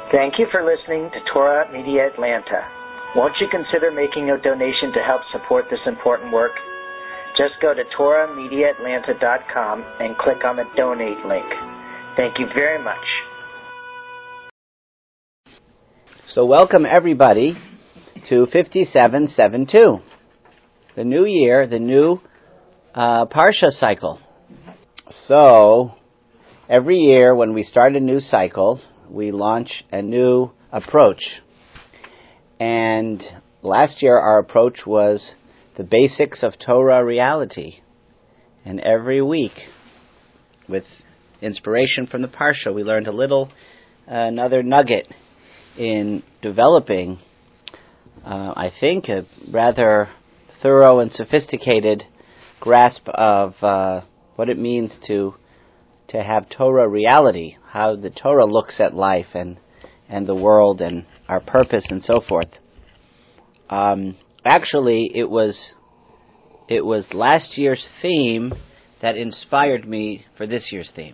Thank you for listening to Torah Media Atlanta. Won't you consider making a donation to help support this important work? Just go to TorahMediaAtlanta.com and click on the donate link. Thank you very much. So welcome everybody to 5772. The new year, the new Parsha cycle. So every year when we start a new cycle, we launch a new approach. And last year our approach was the basics of Torah reality. And every week, with inspiration from the Parsha, we learned another nugget in developing, I think, a rather thorough and sophisticated grasp of what it means to have Torah reality, how the Torah looks at life and the world and our purpose and so forth. Actually, it was last year's theme that inspired me for this year's theme.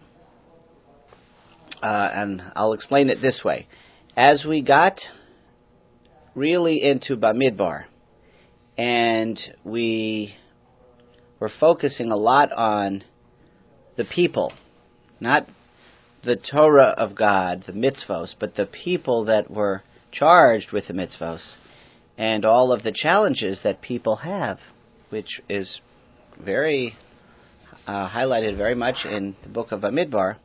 And I'll explain it this way. As we got really into Bamidbar, and we were focusing a lot on the people, not the Torah of God, the mitzvos, but the people that were charged with the mitzvos, and all of the challenges that people have, which is very highlighted very much in the book of Bamidbar.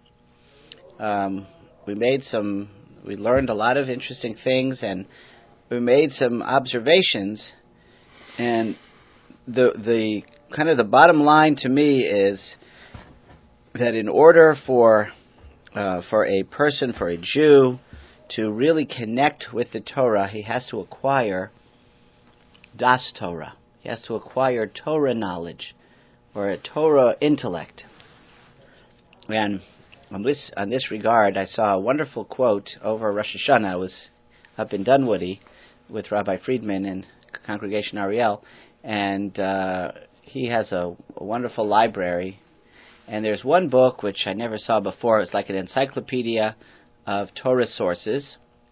We learned a lot of interesting things, and we made some observations. And the kind of the bottom line to me is that in order for a person, for a Jew, to really connect with the Torah, he has to acquire Das Torah. He has to acquire Torah knowledge, or a Torah intellect. And on this regard, I saw a wonderful quote over Rosh Hashanah. I was up in Dunwoody with Rabbi Friedman and Congregation Ariel, and he has a wonderful library. And there's one book which I never saw before. It's like an encyclopedia of Torah sources.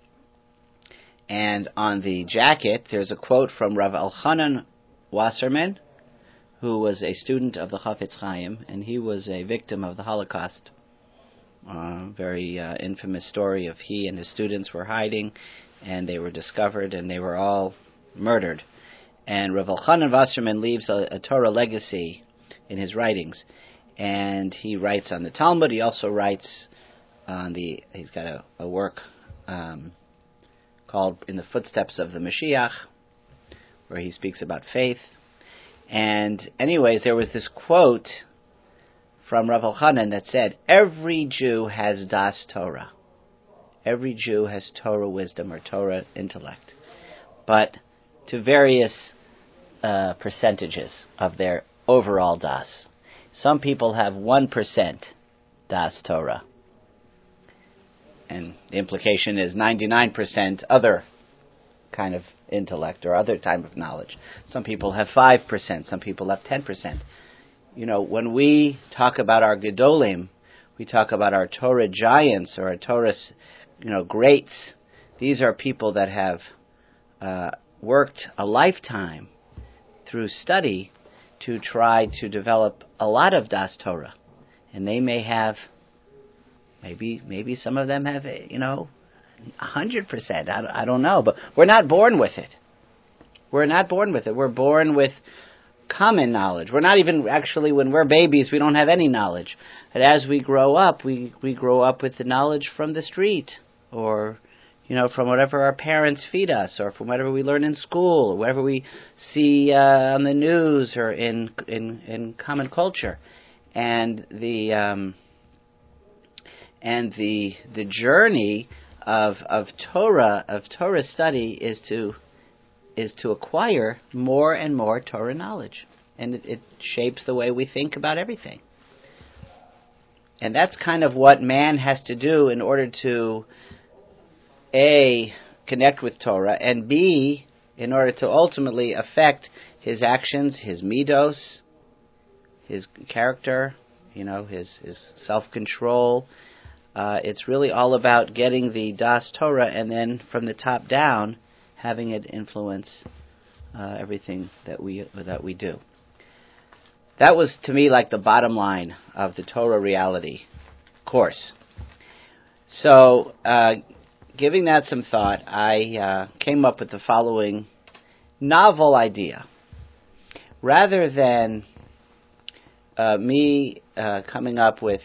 And on the jacket, there's a quote from Rav Elchanan Wasserman, who was a student of the Chafetz Chaim, and he was a victim of the Holocaust. Very infamous story of he and his students were hiding, and they were discovered, and they were all murdered. And Rav Elchanan Wasserman leaves a Torah legacy in his writings. And he writes on the Talmud. He also writes on he's got a work called In the Footsteps of the Mashiach, where he speaks about faith. And anyways, there was this quote from Rav Elchanan that said, every Jew has Das Torah. Every Jew has Torah wisdom or Torah intellect, but to various percentages of their overall Das. Some people have 1% Das Torah. And the implication is 99% other kind of intellect or other type of knowledge. Some people have 5%. Some people have 10%. When we talk about our Gedolim, we talk about our Torah giants or our Torah, greats. These are people that have worked a lifetime through study to try to develop a lot of Das Torah. And they may have, maybe some of them have, 100%. I don't know. But we're not born with it. We're not born with it. We're born with common knowledge. We're not even, actually, when we're babies, we don't have any knowledge. But as we grow up, we grow up with the knowledge from the street, or from whatever our parents feed us, or from whatever we learn in school, or whatever we see on the news, or in common culture. And the journey of Torah study is to acquire more and more Torah knowledge, and it shapes the way we think about everything. And that's kind of what man has to do in order to A, connect with Torah, and B, in order to ultimately affect his actions, his midos, his character, his self-control, it's really all about getting the Das Torah, and then from the top down, having it influence everything that we do. That was, to me, like the bottom line of the Torah Reality course. So, giving that some thought, I came up with the following novel idea. Rather than me coming up with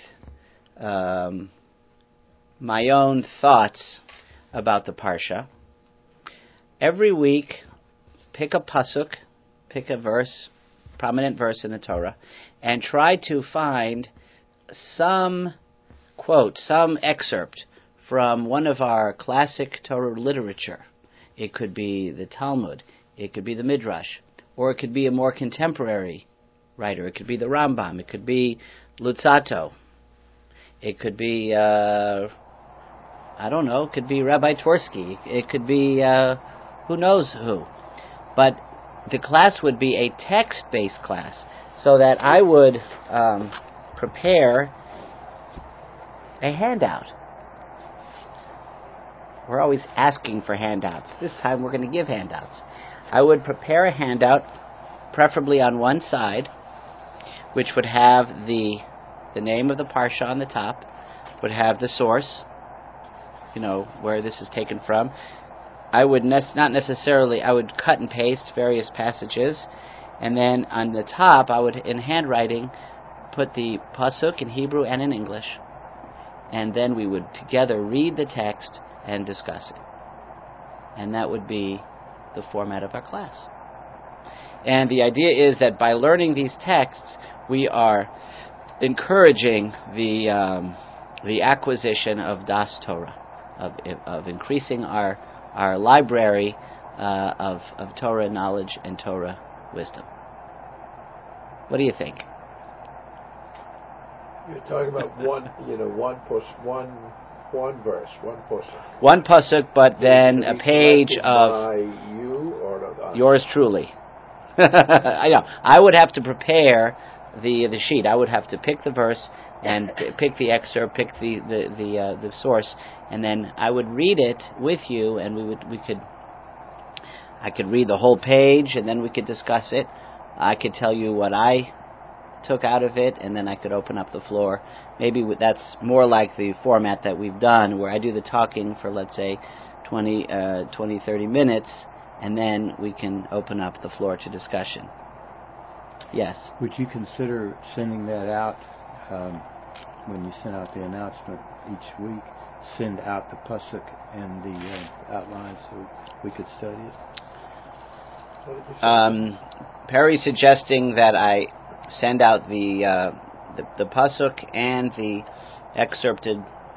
my own thoughts about the Parsha, every week pick a pasuk, pick a verse, prominent verse in the Torah, and try to find some quote, some excerpt from one of our classic Torah literature. It could be the Talmud, it could be the Midrash, or it could be a more contemporary writer. It could be the Rambam, it could be Luzzatto, it could be, it could be Rabbi Twersky, it could be who knows who. But the class would be a text-based class, so that I would prepare a handout. We're always asking for handouts. This time we're going to give handouts. I would prepare a handout, preferably on one side, which would have the name of the Parsha on the top, would have the source, where this is taken from. I would I would cut and paste various passages, and then on the top I would, in handwriting, put the pasuk in Hebrew and in English, and then we would together read the text and discuss it. And that would be the format of our class. And the idea is that by learning these texts, we are encouraging the acquisition of Das Torah, of increasing our library of Torah knowledge and Torah wisdom. What do you think? You're talking about one verse, one pasuk. One pasuk, but then a page of by you or yours truly. I know. I would have to prepare the sheet. I would have to pick the verse and pick the excerpt, pick the source, and then I would read it with you, and I could read the whole page, and then we could discuss it. I could tell you what I took out of it, and then I could open up the floor. Maybe that's more like the format that we've done, where I do the talking for, let's say, 20, 30 minutes, and then we can open up the floor to discussion. Yes? Would you consider sending that out when you send out the announcement each week? Send out the pasuk and the outline so we could study it? Perry's suggesting that I send out the pasuk and the excerpted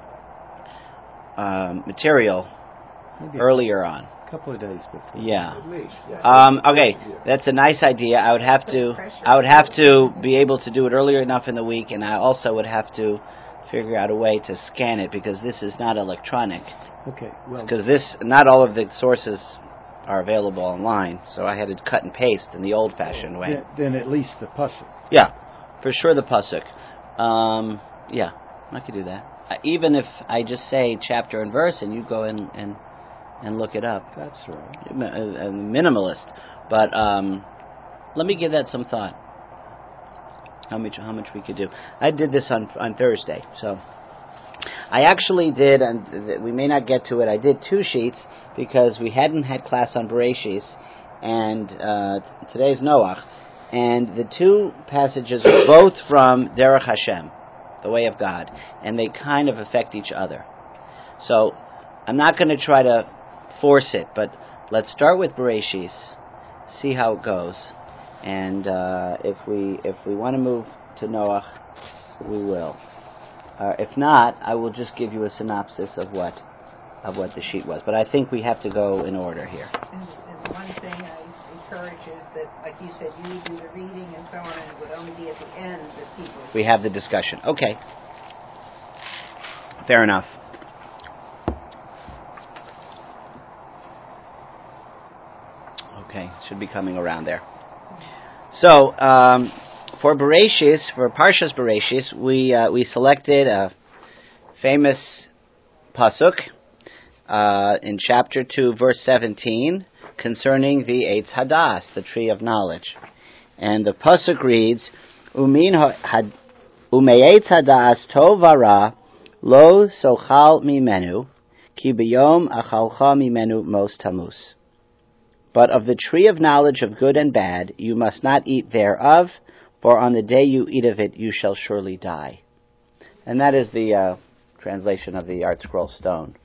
material maybe earlier on. A couple of days before. Yeah. At least. Yeah. Okay, that's a nice idea. I would have to be able to do it earlier enough in the week, and I also would have to figure out a way to scan it, because this is not electronic. Okay. Well, because not all of the sources are available online, so I had to cut and paste in the old-fashioned way. Then at least the pasuk. Yeah, for sure the pasuk. Yeah, I could do that. Even if I just say chapter and verse, and you go in and look it up. That's right. Minimalist, but let me give that some thought. How much we could do. I did this on Thursday, so I actually did, and we may not get to it. I did 2 sheets because we hadn't had class on Bereshis, and today's Noach, and the 2 passages were both from Derech Hashem, the way of God, and they kind of affect each other. So I'm not going to try to force it, but let's start with Bereshis, see how it goes, and if we want to move to Noach, we will. If not, I will just give you a synopsis of what the sheet was. But I think we have to go in order here. And one thing I encourage is that, like you said, you do the reading and so on, and it would only be at the end that people... We have the discussion. Okay. Fair enough. Okay, should be coming around there. So, for Bereshis, for Parshas Bereshis, we selected a famous pasuk in chapter 2, verse 17, concerning the Eitz Hadas, the tree of knowledge. And the pasuk reads, Umeitz Hadas tov vara lo sochal mimenu, ki b'yom achalcha mimenu mos tamus. But of the tree of knowledge of good and bad you must not eat thereof, for on the day you eat of it you shall surely die. And that is the translation of the Art Scroll Stone.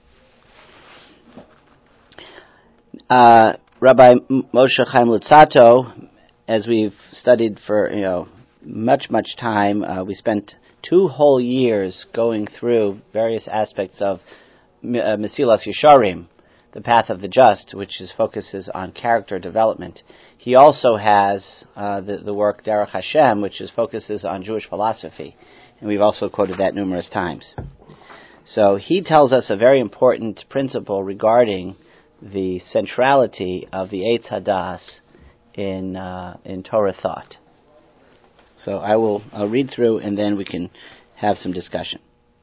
Rabbi Moshe Chaim Luzzatto, as we've studied for much time, we spent 2 whole years going through various aspects of Mesilas Yesharim, the path of the just, which focuses on character development. He also has the work Derech Hashem, which focuses on Jewish philosophy, and we've also quoted that numerous times. So he tells us a very important principle regarding the centrality of the Eitz Hadas in Torah thought. So I'll read through, and then we can have some discussion.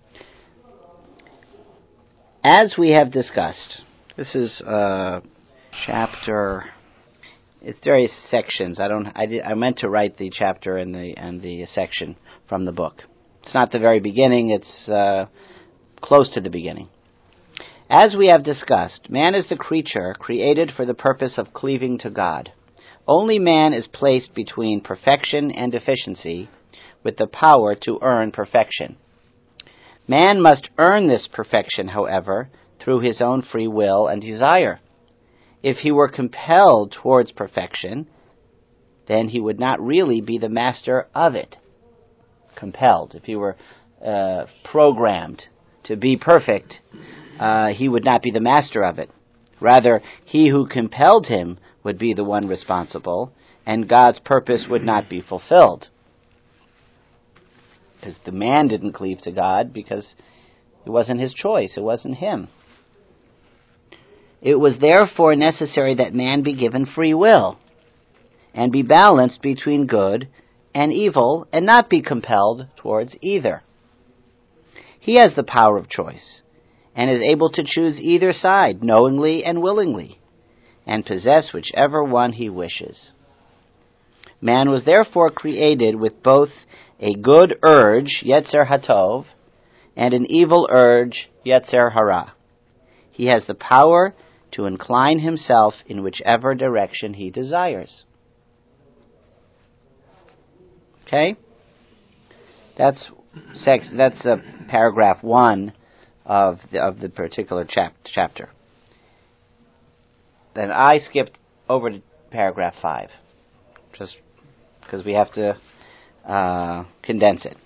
As we have discussed, this is chapter. It's various sections. I meant to write the chapter and the section from the book. It's not the very beginning. It's close to the beginning. As we have discussed, man is the creature created for the purpose of cleaving to God. Only man is placed between perfection and deficiency, with the power to earn perfection. Man must earn this perfection, however, through his own free will and desire. If he were compelled towards perfection, then he would not really be the master of it. Compelled. If he were programmed to be perfect, he would not be the master of it. Rather, he who compelled him would be the one responsible, and God's purpose would not be fulfilled. Because the man didn't cleave to God because it wasn't his choice, it wasn't him. It was therefore necessary that man be given free will and be balanced between good and evil and not be compelled towards either. He has the power of choice and is able to choose either side knowingly and willingly and possess whichever one he wishes. Man was therefore created with both a good urge, Yetzer Hatov, and an evil urge, Yetzer Hara. He has the power to incline himself in whichever direction he desires. Okay? That's paragraph 1 of the particular chapter. Then I skipped over to paragraph 5, just because we have to condense it.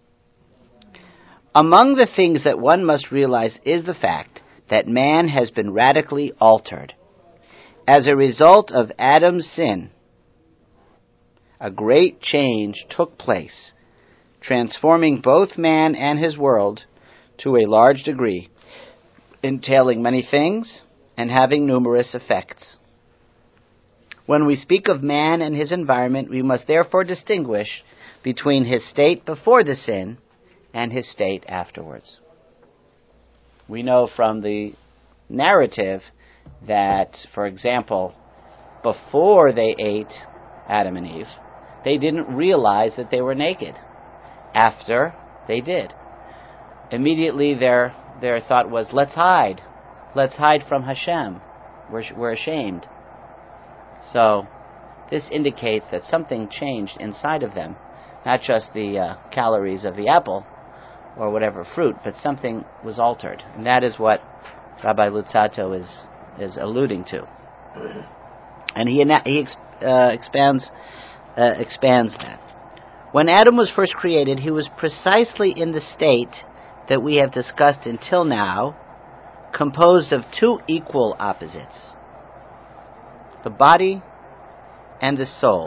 Among the things that one must realize is the fact that man has been radically altered. As a result of Adam's sin, a great change took place, transforming both man and his world to a large degree, entailing many things and having numerous effects. When we speak of man and his environment, we must therefore distinguish between his state before the sin and his state afterwards. We know from the narrative that, for example, before they ate, Adam and Eve, they didn't realize that they were naked. After, they did. Immediately their thought was, let's hide. Let's hide from Hashem. We're ashamed. So, this indicates that something changed inside of them. Not just the calories of the apple or whatever fruit, but something was altered. And that is what Rabbi Luzzatto is alluding to. And he expands that. When Adam was first created, he was precisely in the state that we have discussed until now, composed of two equal opposites, the body and the soul.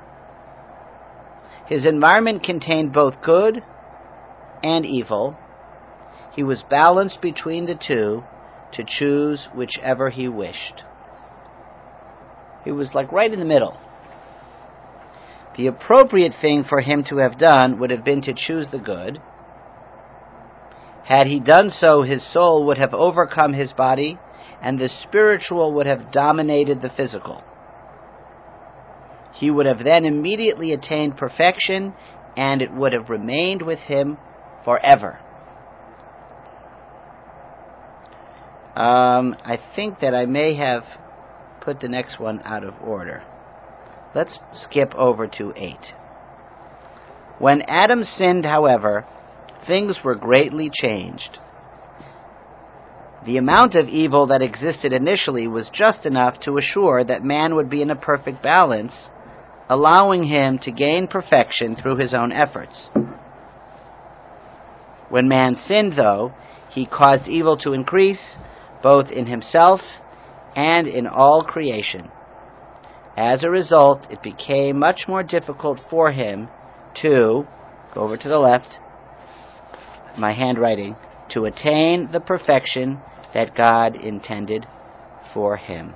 His environment contained both good and evil. He was balanced between the two to choose whichever he wished. He was like right in the middle. The appropriate thing for him to have done would have been to choose the good, Had he done so, his soul would have overcome his body, and the spiritual would have dominated the physical. He would have then immediately attained perfection, and it would have remained with him forever. I think that I may have put the next one out of order. Let's skip over to 8. When Adam sinned, however, things were greatly changed. The amount of evil that existed initially was just enough to assure that man would be in a perfect balance, allowing him to gain perfection through his own efforts. When man sinned, though, he caused evil to increase, both in himself and in all creation. As a result, it became much more difficult for him to, go over to the left, my handwriting, to attain the perfection that God intended for him.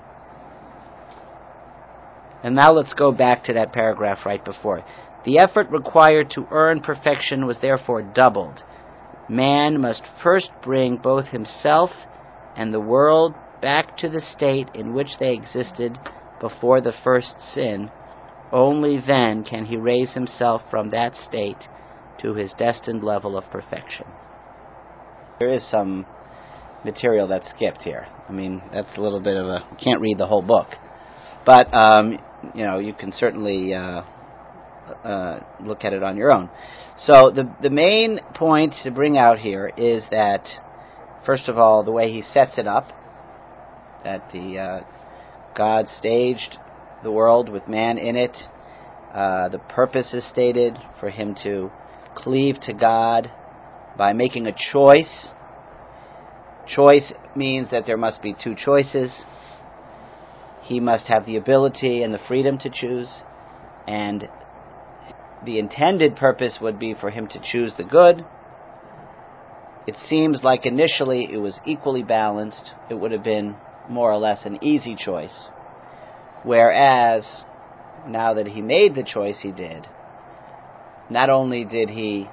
And now let's go back to that paragraph right before. The effort required to earn perfection was therefore doubled. Man must first bring both himself and the world back to the state in which they existed before the first sin. Only then can he raise himself from that state to his destined level of perfection. There is some material that's skipped here. I mean, that's a little bit of a... can't read the whole book. But, you can certainly look at it on your own. So the main point to bring out here is that, first of all, the way he sets it up, that God staged the world with man in it. The purpose is stated for him to cleave to God by making a choice. Choice means that there must be two choices. He must have the ability and the freedom to choose, and the intended purpose would be for him to choose the good. It seems like initially it was equally balanced. It would have been more or less an easy choice. Whereas, now that he made the choice he did, not only did he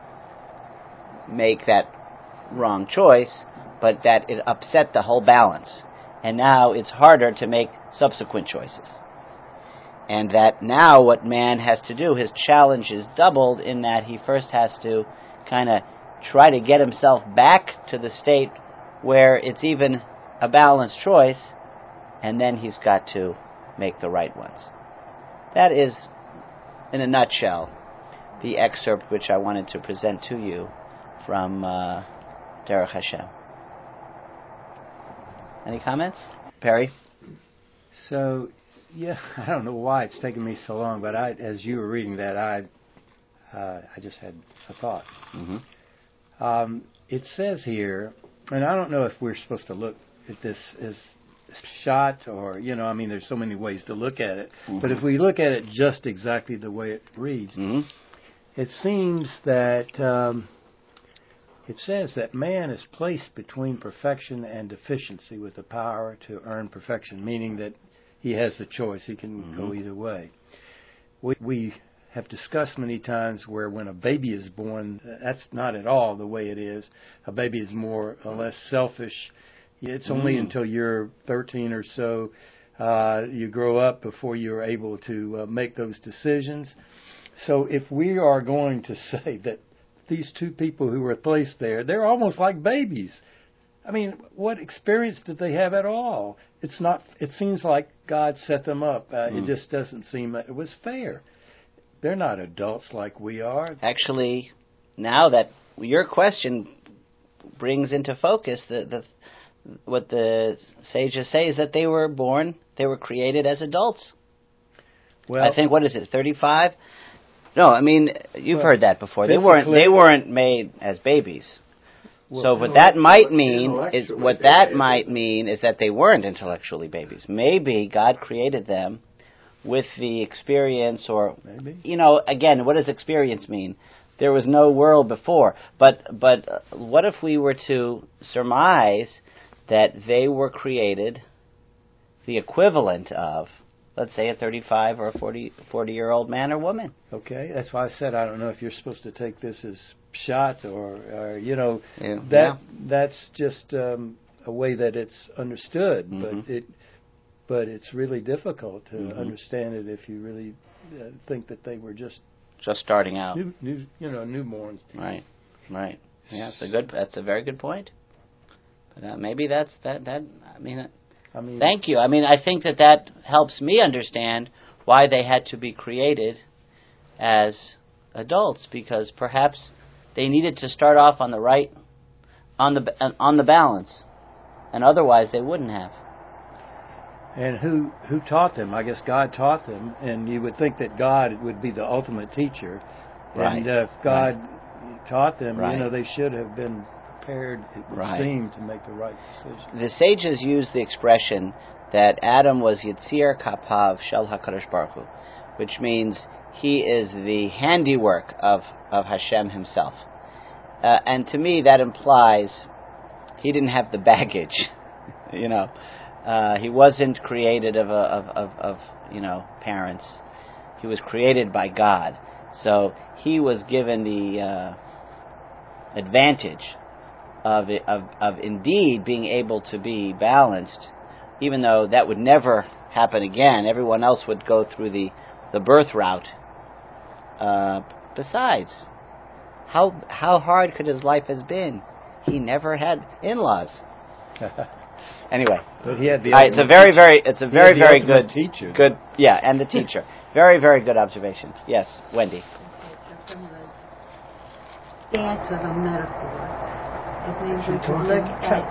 make that wrong choice, but that it upset the whole balance. And now it's harder to make subsequent choices. And that now what man has to do, his challenge is doubled in that he first has to kind of try to get himself back to the state where it's even a balanced choice, and then he's got to make the right ones. That is, in a nutshell, the excerpt which I wanted to present to you from Derech Hashem. Any comments? Perry? So, yeah, I don't know why it's taken me so long, but as you were reading that, I just had a thought. Mm-hmm. It says here, and I don't know if we're supposed to look at this as shot or, there's so many ways to look at it. Mm-hmm. But if we look at it just exactly the way it reads, mm-hmm. It seems that it says that man is placed between perfection and deficiency with the power to earn perfection, meaning that he has the choice. He can mm-hmm. go either way. We have discussed many times where when a baby is born, that's not at all the way it is. A baby is more or less selfish. It's only until you're 13 or so you grow up before you're able to make those decisions. So if we are going to say that these two people who were placed there, they're almost like babies. I mean, what experience did they have at all? It's not. It seems like God set them up. It just doesn't seem that it was fair. They're not adults like we are. Actually, now that your question brings into focus what the sages say is that they were created as adults. Well, I think, what is it, 35? No, I mean, you've heard that before. They weren't made as babies. Well, so what that might mean is that they weren't intellectually babies. Maybe God created them with the experience, or maybe. Again, what does experience mean? There was no world before. But what if we were to surmise that they were created the equivalent of let's say, a 35 or a 40-year-old man or woman. Okay, that's why I said I don't know if you're supposed to take this as shot or that's just a way that it's understood, but it's really difficult to understand it if you really think that they were just starting out, newborns. Right. Yeah, that's a very good point. But maybe that's that. I mean, thank you. I mean, I think that helps me understand why they had to be created as adults, because perhaps they needed to start off on the balance, and otherwise they wouldn't have. And who taught them? I guess God taught them, and you would think that God would be the ultimate teacher. Right. And if God taught them, right. They should have been prepared, it would seem, to make the right decision. The sages use the expression that Adam was Yitzir Kapav Shel HaKadosh Baruch Hu, which means he is the handiwork of Hashem himself. And to me, that implies he didn't have the baggage, He wasn't created of parents. He was created by God. So he was given the advantage of indeed being able to be balanced, even though that would never happen again. Everyone else would go through the birth route. Besides, how hard could his life have been? He never had in-laws. Anyway, but he had the it's a very good teacher. Good, yeah, and the teacher. Very, very good observation. Yes, Wendy. So from the stance of a metaphor, if we could look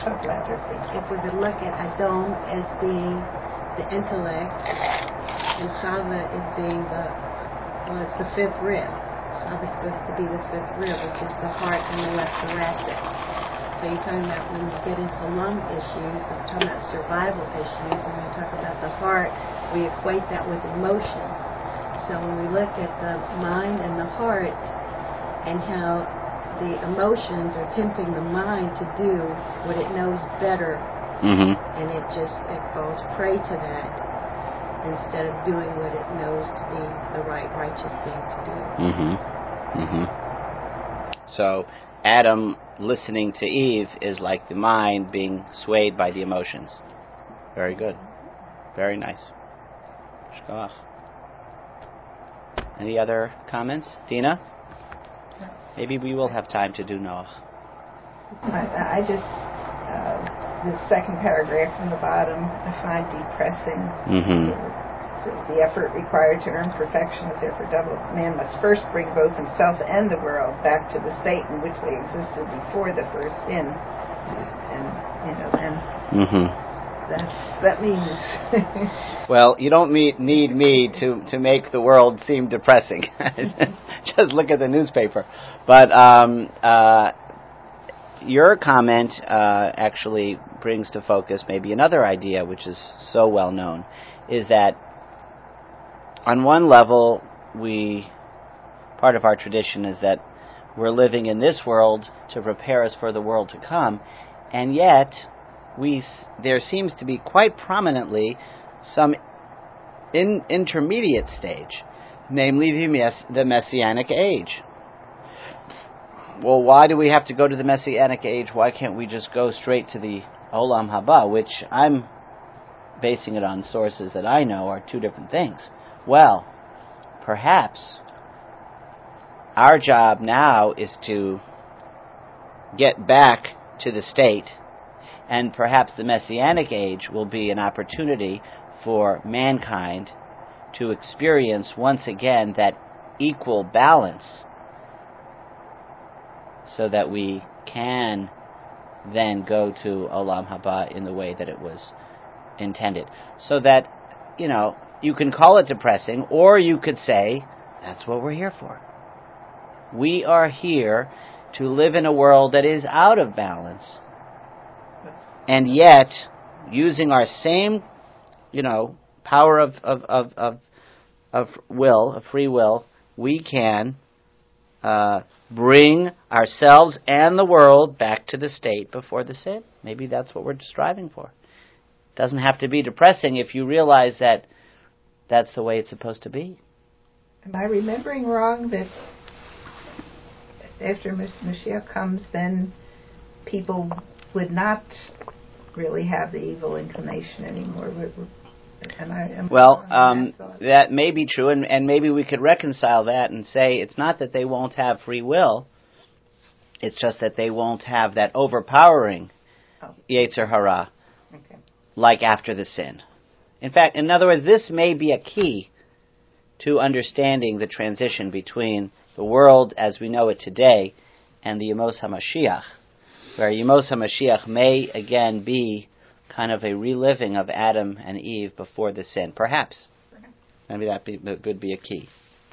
at Adam as being the intellect, and Chava as being it's the fifth rib. Chava's supposed to be the fifth rib, which is the heart and the left thoracic. So you're talking about when you get into lung issues, you're talking about survival issues, and when you talk about the heart, we equate that with emotions. So when we look at the mind and the heart and how the emotions are tempting the mind to do what it knows better, and it falls prey to that instead of doing what it knows to be the right, righteous thing to do. So Adam listening to Eve is like the mind being swayed by the emotions. Very good. Very nice. Shkoch. Any other comments? Dina? Maybe we will have time to do Noach. I just, the second paragraph from the bottom, I find depressing. The effort required to earn perfection is therefore double. Man must first bring both himself and the world back to the state in which they existed before the first sin. That means. Well, you don't need me to make the world seem depressing. Just look at the newspaper. But your comment actually brings to focus maybe another idea, which is so well known, is that on one level, part of our tradition is that we're living in this world to prepare us for the world to come, and yet there seems to be quite prominently some intermediate stage, namely the Messianic age. Well, why do we have to go to the Messianic age? Why can't we just go straight to the Olam Haba, which I'm basing it on sources that I know are two different things? Well, perhaps our job now is to get back to the state, and perhaps the Messianic age will be an opportunity for mankind to experience once again that equal balance, so that we can then go to Olam Haba in the way that it was intended. So that, you can call it depressing, or you could say, that's what we're here for. We are here to live in a world that is out of balance, and yet, using our same, power of will, of free will, we can bring ourselves and the world back to the state before the sin. Maybe that's what we're striving for. It doesn't have to be depressing if you realize that that's the way it's supposed to be. Am I remembering wrong that after Mashiach comes, then people would not really have the evil inclination anymore? That may be true, and maybe we could reconcile that and say it's not that they won't have free will, it's just that they won't have that overpowering Yetzer Hara like after the sin. In fact, in other words, this may be a key to understanding the transition between the world as we know it today and the Yemos HaMashiach, where Yemos HaMashiach may again be kind of a reliving of Adam and Eve before the sin. Perhaps. Maybe that would be a key.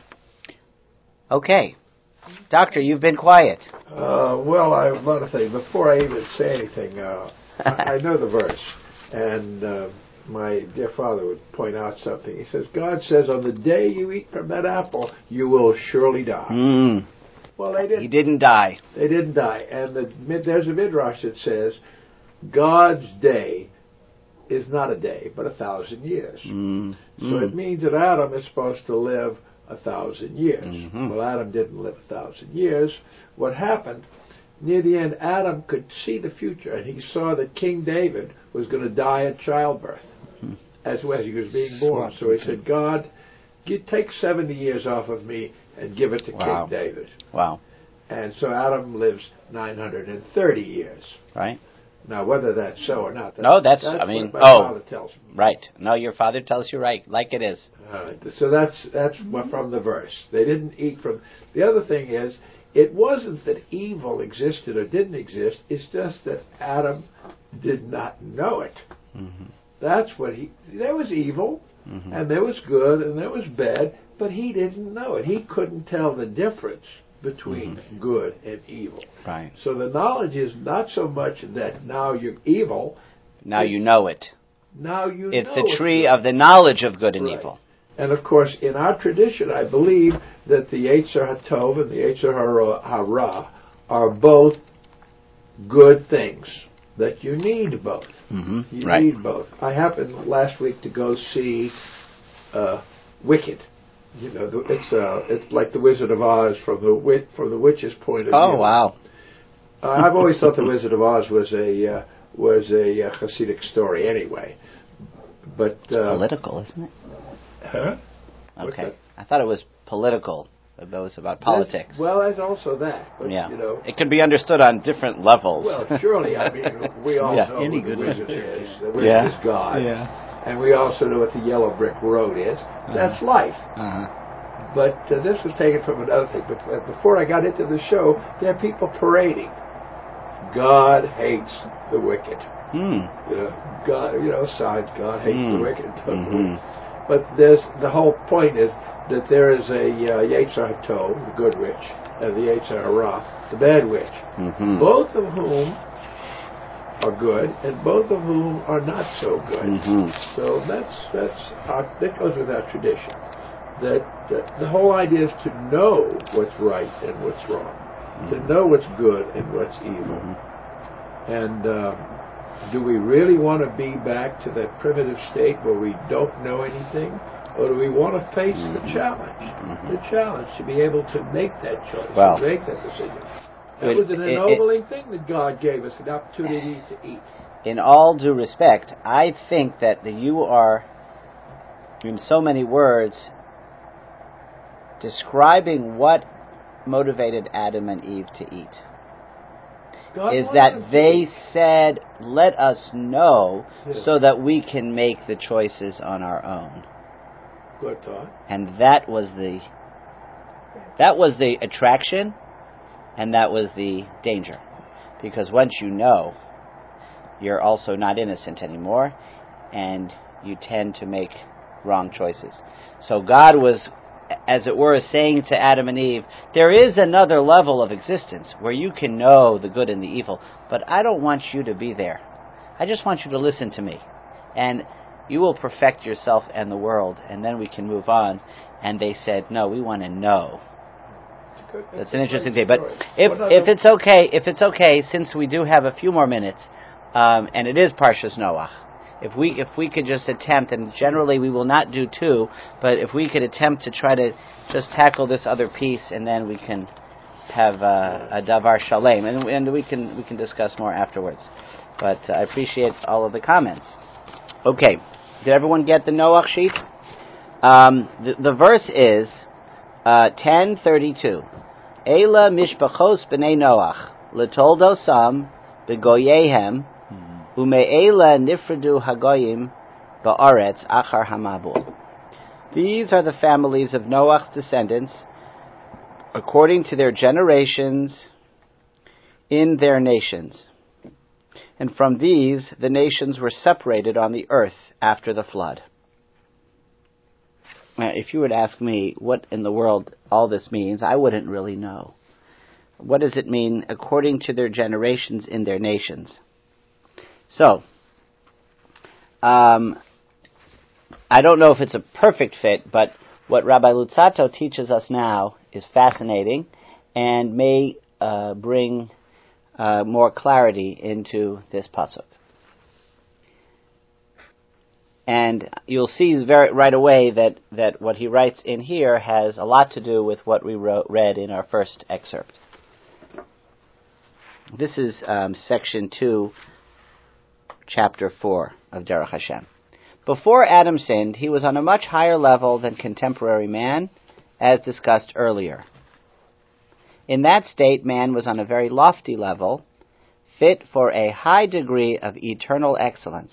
Okay. Doctor, you've been quiet. Well, I want to say, before I even say anything, I know the verse, and my dear father would point out something. He says, God says, on the day you eat from that apple, you will surely die. Well, they didn't. He didn't die. They didn't die. And there's a midrash that says, God's day is not a day, but 1,000 years. So it means that Adam is supposed to live 1,000 years. Well, Adam didn't live 1,000 years. What happened, near the end, Adam could see the future, and he saw that King David was going to die at childbirth as he was being born. So he said, God, take 70 years off of me and give it to King David. Wow. And so Adam lives 930 years. Right. Now, whether that's so or not, that's what my father tells me. Right. No, your father tells you right, like it is. So that's from the verse. They didn't eat from... The other thing is, it wasn't that evil existed or didn't exist, it's just that Adam did not know it. That's what there was evil, and there was good, and there was bad, but he didn't know it. He couldn't tell the difference between good and evil. Right. So the knowledge is not so much that now you're evil. Now you know it. Now you it's know the tree of the knowledge of good and evil. And of course, in our tradition, I believe that the Yetzer HaTov and the Yetzer Hara are both good things. That you need both. You need both. I happened last week to go see Wicked. You know, it's like the Wizard of Oz from the witch's point of view. Oh wow! I've always thought the Wizard of Oz was a Hasidic story anyway, but it's political, isn't it? Huh? Okay, I thought it was political. It was about politics. There's also that. But, yeah, you know, it could be understood on different levels. Well, surely, I mean, we all know Any who the good Wizard is. The Wizard is God. Yeah. And we also know what the Yellow Brick Road is. That's life. But this was taken from another thing. But before I got into the show, there are people parading. God hates the wicked. You know, God. You know, signs God hates the wicked. But the whole point is that there is a Yetzer HaTov, the good witch, and the Yetzer Hara, the bad witch. Both of whom are good, and both of whom are not so good. So that goes with our tradition. That the whole idea is to know what's right and what's wrong, to know what's good and what's evil. And do we really want to be back to that primitive state where we don't know anything, or do we want to face the challenge to be able to make that choice, to make that decision? That was an ennobling thing that God gave us, an opportunity to eat. In all due respect, I think that you are, in so many words, describing what motivated Adam and Eve to eat. Is that they said, let us know so that we can make the choices on our own. Good thought. And that was the attraction, and that was the danger. Because once you know, you're also not innocent anymore, and you tend to make wrong choices. So God was, as it were, saying to Adam and Eve, there is another level of existence where you can know the good and the evil, but I don't want you to be there. I just want you to listen to me. And you will perfect yourself and the world, and then we can move on. And they said, no, we want to know. That's an interesting thing. But if it's okay, since we do have a few more minutes, and it is Parshas Noach, If we could just attempt, and generally we will not do 2, but if we could attempt to try to just tackle this other piece, and then we can have a davar shalem, and we can discuss more afterwards. But I appreciate all of the comments. Okay, did everyone get the Noach sheet? The verse is 10:32. Ela mishpachos b'nei Noach l'toldosam b'goyehem ume'ela nifredu hagoyim ba'aretz achar hamabul. These are the families of Noach's descendants according to their generations in their nations. And from these the nations were separated on the earth after the flood. If you would ask me what in the world all this means, I wouldn't really know. What does it mean according to their generations in their nations? So, I don't know if it's a perfect fit, but what Rabbi Luzzatto teaches us now is fascinating and may bring more clarity into this pasuk. And you'll see right away that what he writes in here has a lot to do with what we read in our first excerpt. This is section 2, chapter 4 of Derech Hashem. Before Adam sinned, he was on a much higher level than contemporary man, as discussed earlier. In that state, man was on a very lofty level, fit for a high degree of eternal excellence.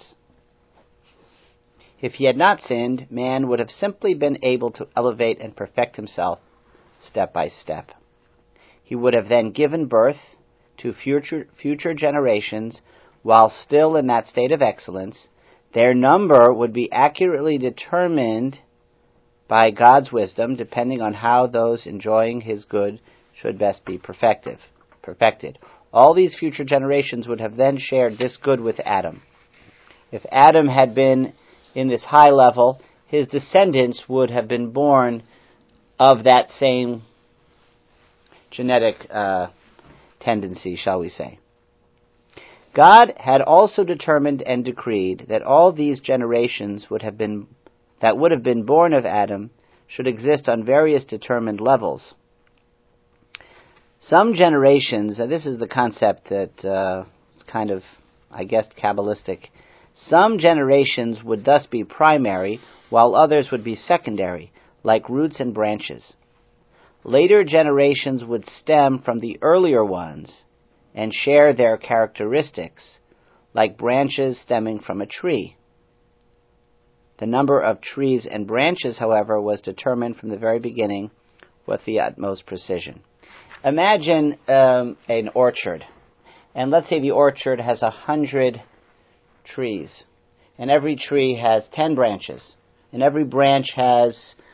If he had not sinned, man would have simply been able to elevate and perfect himself step by step. He would have then given birth to future generations while still in that state of excellence. Their number would be accurately determined by God's wisdom, depending on how those enjoying his good should best be perfected. All these future generations would have then shared this good with Adam. If Adam had been in this high level, his descendants would have been born of that same genetic tendency, shall we say. God had also determined and decreed that all these generations would have been born of Adam should exist on various determined levels. Some generations, this is the concept that is kind of, I guess, Kabbalistic. Some generations would thus be primary, while others would be secondary, like roots and branches. Later generations would stem from the earlier ones and share their characteristics, like branches stemming from a tree. The number of trees and branches, however, was determined from the very beginning with the utmost precision. Imagine an orchard, and let's say the orchard has 100 trees, and every tree has 10 branches, and every branch has,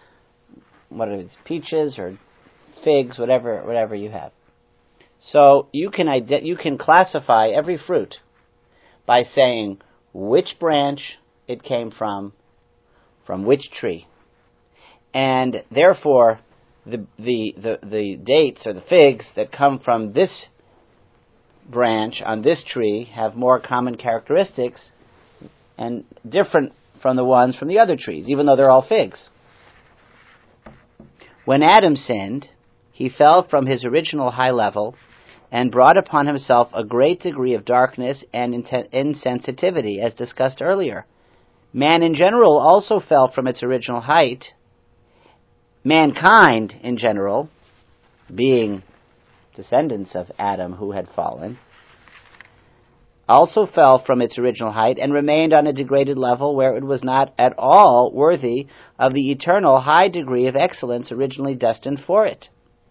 peaches or figs, whatever you have. So you can classify every fruit by saying which branch it came from which tree, and therefore the dates or the figs that come from this branch on this tree have more common characteristics and different from the ones from the other trees, even though they're all figs. When Adam sinned, he fell from his original high level and brought upon himself a great degree of darkness and insensitivity, as discussed earlier. Man in general also fell from its original height. Mankind in general, being descendants of Adam who had fallen, also fell from its original height and remained on a degraded level where it was not at all worthy of the eternal high degree of excellence originally destined for it.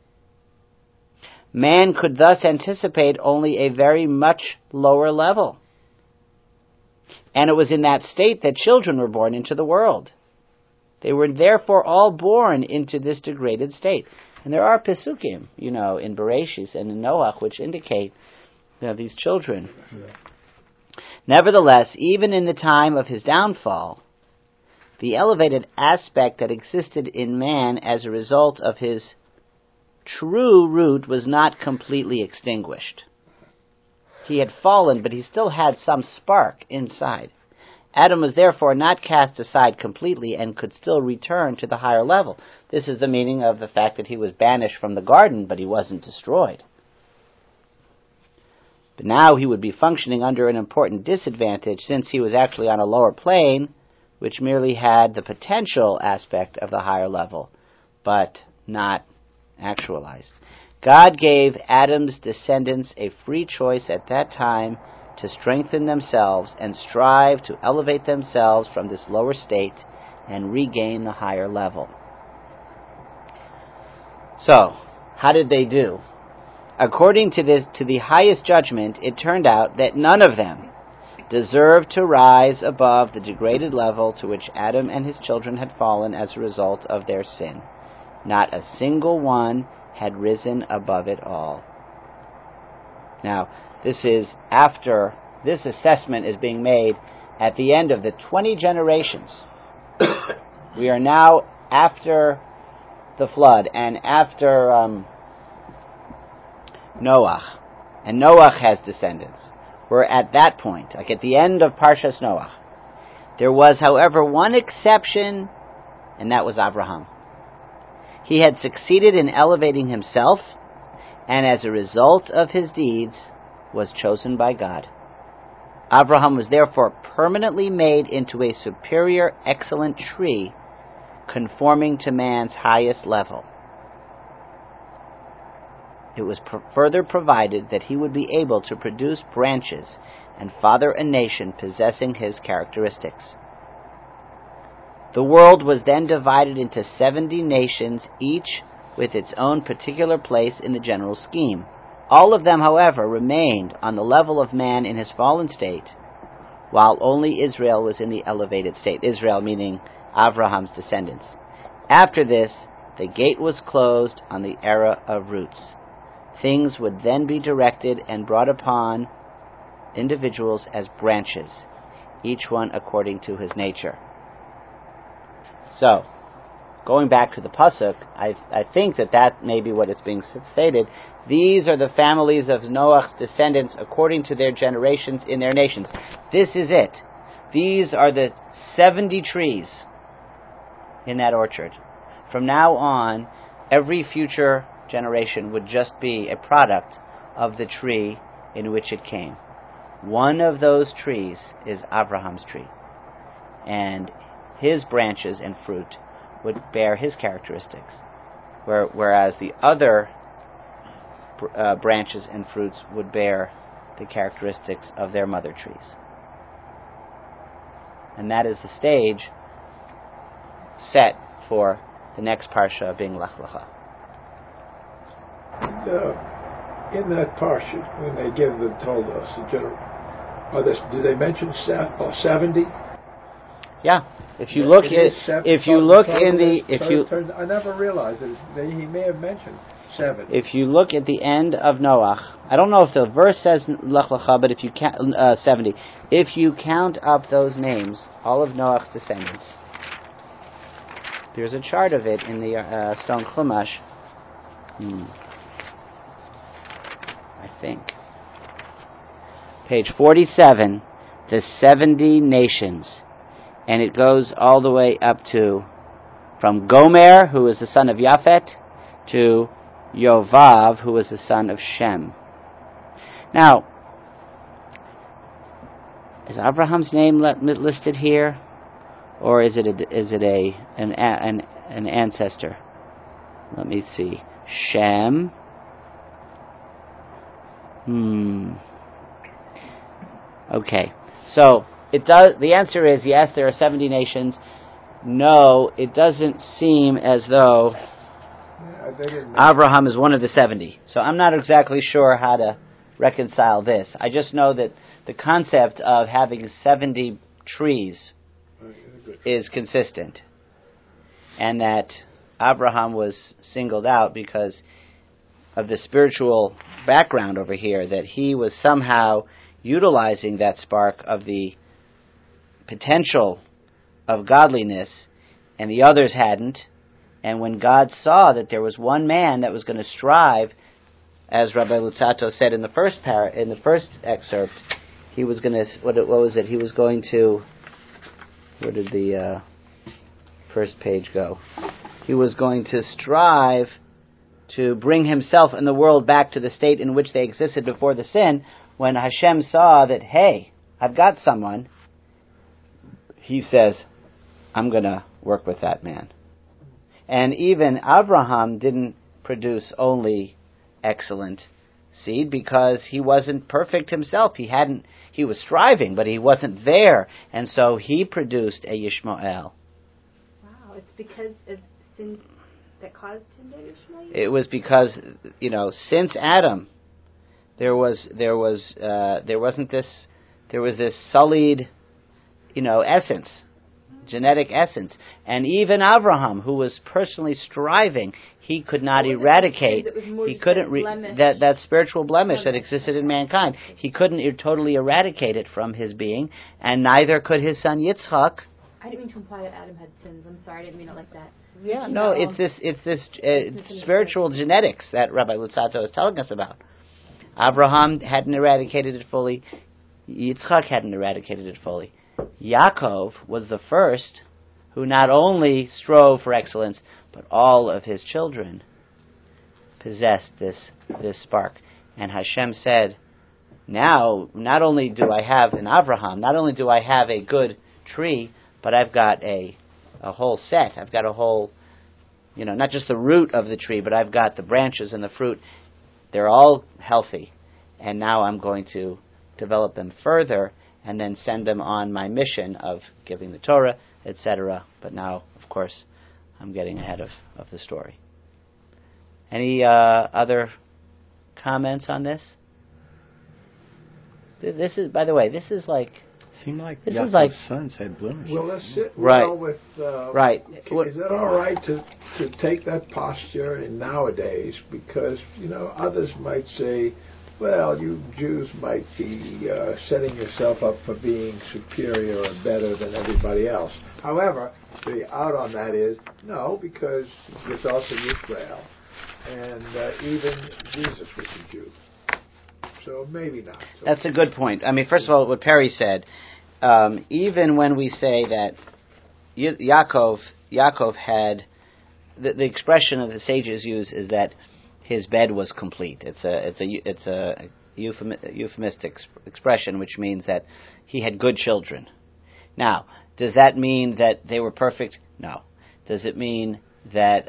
Man could thus anticipate only a very much lower level. And it was in that state that children were born into the world. They were therefore all born into this degraded state. And there are Pesukim, in Bereshis and in Noach, which indicate these children. Yeah. Nevertheless, even in the time of his downfall, the elevated aspect that existed in man as a result of his true root was not completely extinguished. He had fallen, but he still had some spark inside. Adam was therefore not cast aside completely and could still return to the higher level. This is the meaning of the fact that he was banished from the garden, but he wasn't destroyed. But now he would be functioning under an important disadvantage, since he was actually on a lower plane, which merely had the potential aspect of the higher level, but not actualized. God gave Adam's descendants a free choice at that time to strengthen themselves and strive to elevate themselves from this lower state and regain the higher level. So, how did they do? According to the highest judgment, it turned out that none of them deserved to rise above the degraded level to which Adam and his children had fallen as a result of their sin. Not a single one had risen above it all. Now, this assessment is being made at the end of the 20 generations. We are now after the flood and after Noah. And Noah has descendants. We're at that point, like at the end of Parshas Noah. There was, however, one exception, and that was Abraham. He had succeeded in elevating himself, and as a result of his deeds, was chosen by God. Abraham was therefore permanently made into a superior, excellent tree, conforming to man's highest level. It was further provided that he would be able to produce branches and father a nation possessing his characteristics. The world was then divided into 70 nations, each with its own particular place in the general scheme. All of them, however, remained on the level of man in his fallen state, while only Israel was in the elevated state. Israel meaning Abraham's descendants. After this, the gate was closed on the era of roots. Things would then be directed and brought upon individuals as branches, each one according to his nature. So, going back to the Pasuk, I think that may be what is being stated. These are the families of Noah's descendants according to their generations in their nations. This is it. These are the 70 trees in that orchard. From now on, every future generation would just be a product of the tree in which it came. One of those trees is Abraham's tree, and his branches and fruit would bear his characteristics, whereas the other branches and fruits would bear the characteristics of their mother trees. And that is the stage set for the next parsha being Lech Lecha. In that parsha, when they give the Toldos, do they mention 70? Yeah. If you look I never realized it. He may have mentioned 7. If you look at the end of Noah, I don't know if the verse says Lech Lecha, but if you count 70, if you count up those names, all of Noah's descendants, there's a chart of it in the Stone Chumash. I think page 47, the 70 nations. And it goes all the way up to, from Gomer, who was the son of Japhet, to Yovav, who was the son of Shem. Now, is Abraham's name listed here, or is it an ancestor? Let me see. Shem. Okay, so. The answer is yes, there are 70 nations. No, it doesn't seem as though Abraham is one of the 70. So I'm not exactly sure how to reconcile this. I just know that the concept of having 70 trees is consistent, and that Abraham was singled out because of the spiritual background over here, that he was somehow utilizing that spark of the potential of godliness, and the others hadn't. And when God saw that there was one man that was going to strive, as Rabbi Luzzatto said in the first excerpt, he was going to, what was it? He was going to where did the first page go? He was going to strive to bring himself and the world back to the state in which they existed before the sin. When Hashem saw that, hey, I've got someone, he says, I'm going to work with that man. And even Avraham didn't produce only excellent seed because he wasn't perfect himself. He was striving, but he wasn't there. And so he produced a Yishmael. Wow, it's because of sin that caused him to Yishmael? It was because, since Adam, there was this sullied, essence, genetic essence. And even Avraham, who was personally striving, he could not eradicate. He couldn't that spiritual blemish that existed in mankind. He couldn't totally eradicate it from his being, and neither could his son Yitzchak. I didn't mean to imply that Adam had sins. I'm sorry, I didn't mean it like that. Yeah, no, it's this spiritual genetics that Rabbi Luzzatto is telling us about. Abraham hadn't eradicated it fully. Yitzchak hadn't eradicated it fully. Yaakov was the first who not only strove for excellence, but all of his children possessed this spark. And Hashem said, now, not only do I have in Abraham, not only do I have a good tree, but I've got a whole set. I've got a whole, not just the root of the tree, but I've got the branches and the fruit. They're all healthy. And now I'm going to develop them further and then send them on my mission of giving the Torah, etc. But now, of course, I'm getting ahead of the story. Any other comments on this? This is, by the way, this is like... Seemed like Yaakov's sons had blemishes. Well, that's it. Right. Well, with, right. Is it all right to take that posture in nowadays? Because, others might say, well, you Jews might be setting yourself up for being superior or better than everybody else. However, the out on that is, no, because it's also Israel. And even Jesus was a Jew. So maybe not. So that's a good point. I mean, first of all, what Perry said, even when we say that Yaakov had, the expression that the sages use is that his bed was complete. It's a euphemistic expression, which means that he had good children. Now, does that mean that they were perfect? No. Does it mean that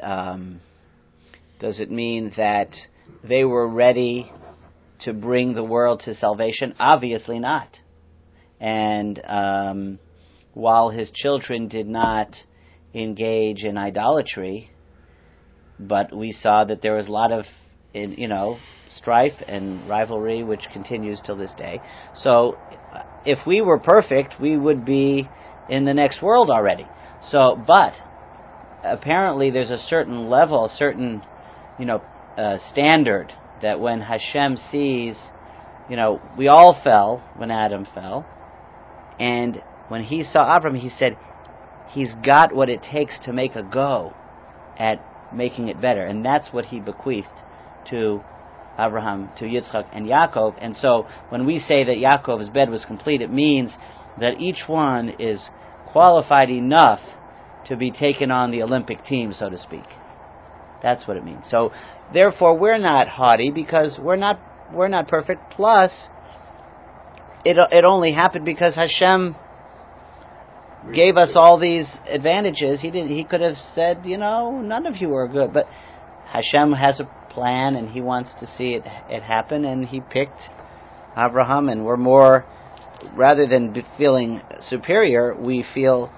they were ready to bring the world to salvation? Obviously not. And while his children did not engage in idolatry, but we saw that there was a lot of, strife and rivalry, which continues till this day. So, if we were perfect, we would be in the next world already. So, but apparently, there's a certain level, a certain, standard that when Hashem sees, we all fell when Adam fell, and when he saw Abraham, he said, he's got what it takes to make a go at making it better. And that's what he bequeathed to Abraham, to Yitzchak and Yaakov. And so when we say that Yaakov's bed was complete, it means that each one is qualified enough to be taken on the Olympic team, so to speak. That's what it means. So therefore we're not haughty because we're not perfect. Plus it only happened because Hashem gave us all these advantages. He could have said, none of you are good, but Hashem has a plan and he wants to see it happen, and he picked Abraham, and we're more, rather than feeling superior, we feel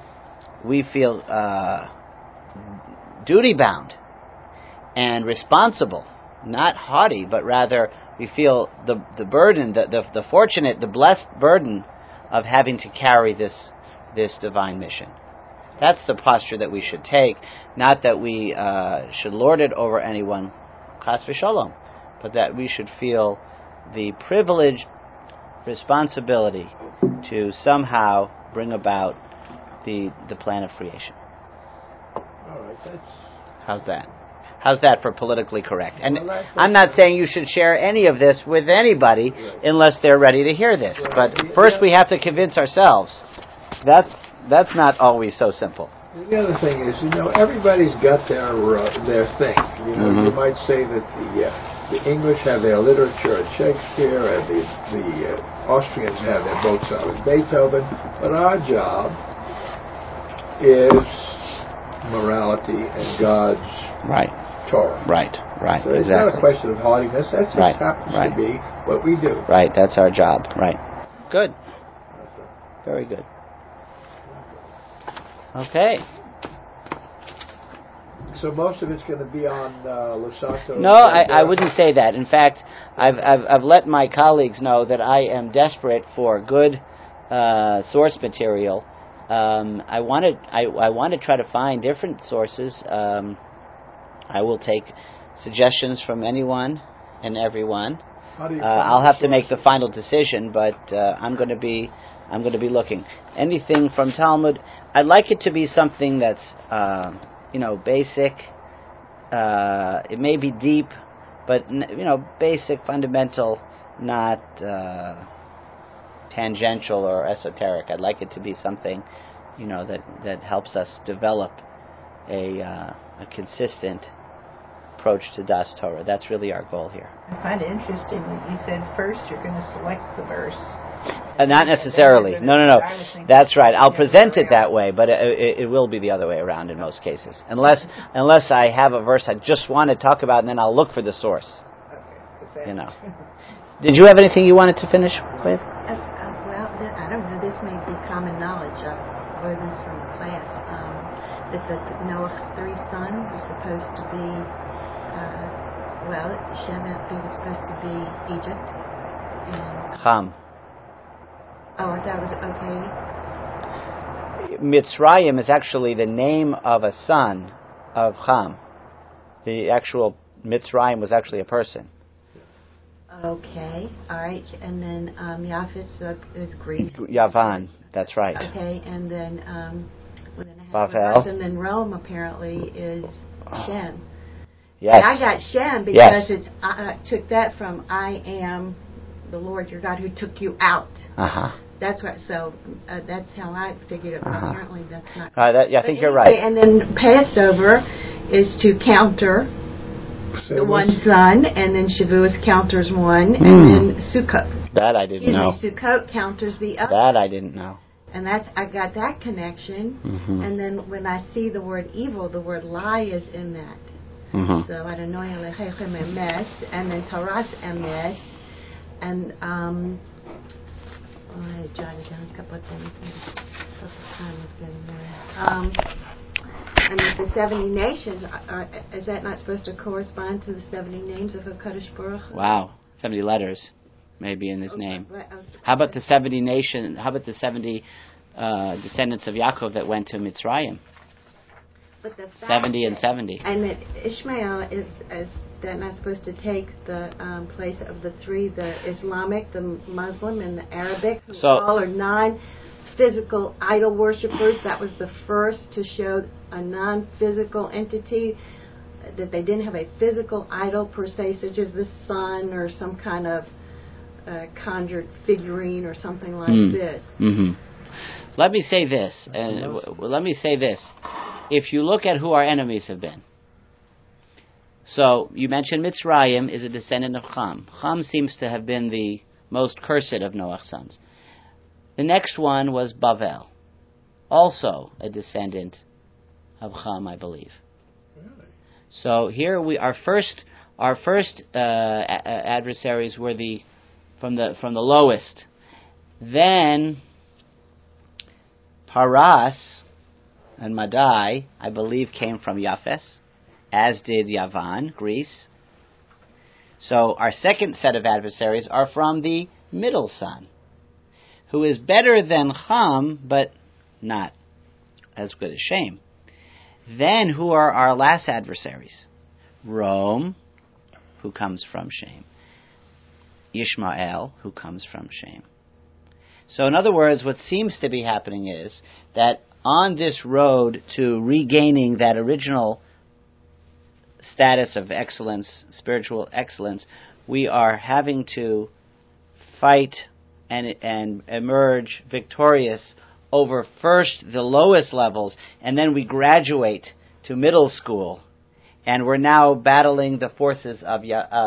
duty bound and responsible, not haughty, but rather we feel the burden, the fortunate, the blessed burden of having to carry this divine mission. That's the posture that we should take, not that we should lord it over anyone, chas v'shalom, but that we should feel the privileged responsibility to somehow bring about the plan of creation. all right, How's that? How's that for politically correct? And I'm not saying you should share any of this with anybody unless they're ready to hear this. But first we have to convince ourselves. That's that's not always so simple. The other thing is, everybody's got their thing. You might say that the English have their literature and Shakespeare, and the Austrians have their Mozart and Beethoven. But our job is morality and God's Torah. Right. So it's not a question of haughtiness. That just happens to be what we do. Right. That's our job. Right. Good. Very good. Okay. So most of it's going to be on Lusato? No, I wouldn't say that. In fact, I've let my colleagues know that I am desperate for good source material. I want to try to find different sources. I will take suggestions from anyone and everyone. I'll have to make the final decision, but I'm going to be looking. Anything from Talmud, I'd like it to be something that's basic. It may be deep, but basic, fundamental, not tangential or esoteric. I'd like it to be something that helps us develop a consistent approach to Das Torah. That's really our goal here. I find it interesting that you said first you're going to select the verse. Not necessarily. No. That's right. I'll present it that way, but it will be the other way around in most cases. Unless I have a verse I just want to talk about, and then I'll look for the source. Okay. Did you have anything you wanted to finish with? Well, I don't know. This may be common knowledge. I've learned this from class. That Noah's 3 sons were supposed to be, Shem was supposed to be Egypt. And, Ham. Oh, I thought it was okay. Mitzrayim is actually the name of a son of Ham. The actual Mitzrayim was actually a person. Okay, all right. And then Yafis is Greece. Yavan, that's right. Okay, and then Bavel. And then Rome apparently is Shem. Yes. And I got Shem because I took that from I am the Lord your God who took you out. That's right. So that's how I figured it. But apparently that's not. I think you're right. And then Passover is to counter the one son, and then Shavuos counters one, and then Sukkot. That I didn't know. Sukkot counters the other. That I didn't know. And I got that connection. And then when I see the word evil, the word lie is in that. So I don't know, emes, and then Taras emes, and I jotted down a couple of things. Time was getting there. And the 70 nations, is that not supposed to correspond to the 70 names of HaKadosh Baruch Hu? Wow, 70 letters maybe in his name. How about the 70 nations? How about the 70 descendants of Yaakov that went to Mitzrayim? But the 70 and 70. And that Ishmael is that not supposed to take the place of the 3, the Islamic, the Muslim, and the Arabic, who all are non-physical idol worshippers. That was the first to show a non-physical entity, that they didn't have a physical idol per se, such as the sun or some kind of conjured figurine or something like this. Let me say this. If you look at who our enemies have been. So, you mentioned Mitzrayim is a descendant of Ham. Ham seems to have been the most cursed of Noah's sons. The next one was Bavel, also a descendant of Ham, I believe. So here our first adversaries were from the lowest. Then Paras and Madai, I believe, came from Yafes, as did Yavan, Greece. So our second set of adversaries are from the middle son, who is better than Ham, but not as good as Shem. Then who are our last adversaries? Rome, who comes from Shem. Ishmael, who comes from Shem. So in other words, what seems to be happening is that on this road to regaining that original status of excellence, spiritual excellence, we are having to fight and emerge victorious over first the lowest levels, and then we graduate to middle school, and we're now battling the forces of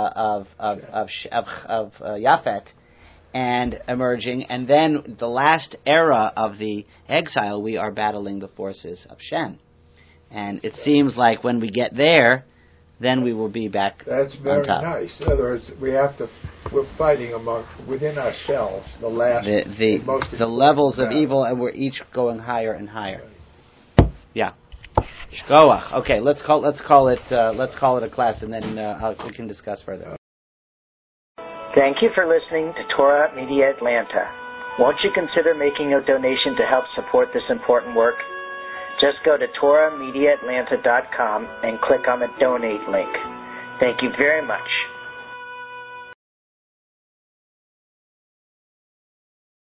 Yafet and emerging, and then the last era of the exile, we are battling the forces of Shem. And it seems like when we get there, then we will be back That's very on top. nice. In other words, we're fighting within ourselves the last, the levels of evil, and we're each going higher and higher. Yeah. Shkoach. Okay, let's call it a class, and then we can discuss further. Thank you for listening to Torah Media Atlanta. Won't you consider making a donation to help support this important work? Just go to TorahMediaAtlanta.com and click on the donate link. Thank you very much.